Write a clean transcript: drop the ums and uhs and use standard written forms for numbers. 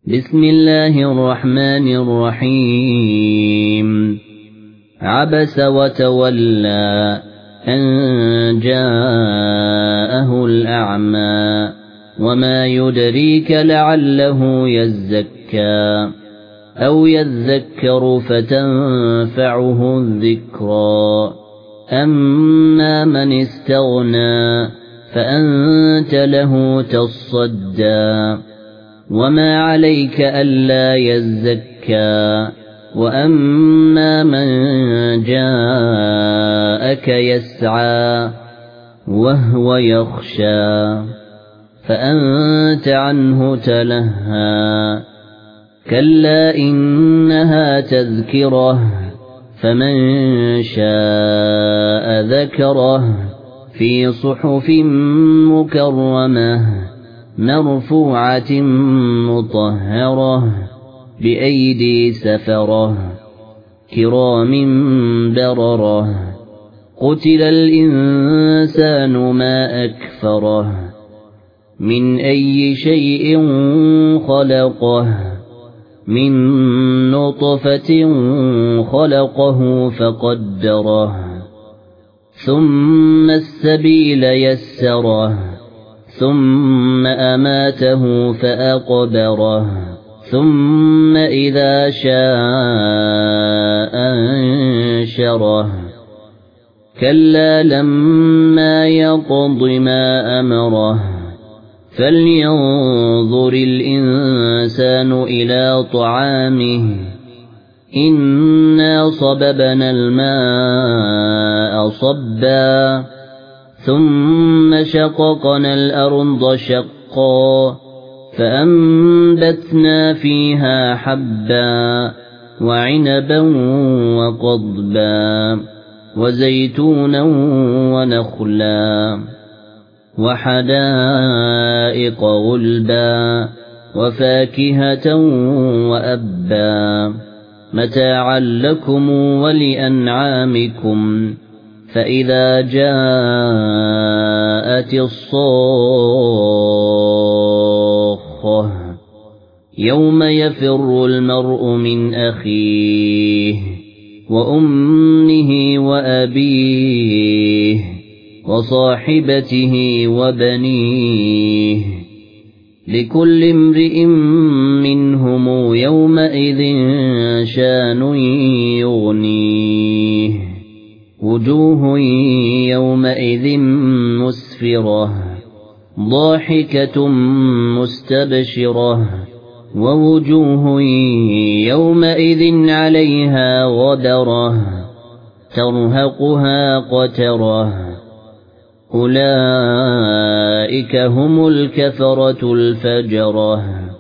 بسم الله الرحمن الرحيم عبس وتولى أن جاءه الأعمى وما يدريك لعله يزكى أو يذكر فتنفعه الذكرى أما من استغنى فأنت له تصدى وما عليك ألا يزكى وأما من جاءك يسعى وهو يخشى فأنت عنه تلهى كلا إنها تذكرة فمن شاء ذكره في صحف مكرمة مرفوعة مطهرة بأيدي سفرة كرام بررة قتل الإنسان ما أكفره من أي شيء خلقه من نطفة خلقه فقدره ثم السبيل يسره ثم أماته فأقبره ثم إذا شاء أنشره كلا لما يقض ما أمره فلينظر الإنسان إلى طعامه إنا صببنا الماء صبا ثم شققنا الأرض شقا فأنبتنا فيها حبا وعنبا وقضبا وزيتونا ونخلا وحدائق غلبا وفاكهة وأبا متاعا لكم ولأنعامكم فإذا جاءت الصاخة يوم يفر المرء من أخيه وأمه وأبيه وصاحبته وبنيه لكل امرئ منهم يومئذ شان يغنيه وجوه يومئذ مسفرة ضاحكة مستبشرة ووجوه يومئذ عليها غبرة ترهقها قترة أولئك هم الكفرة الفجرة.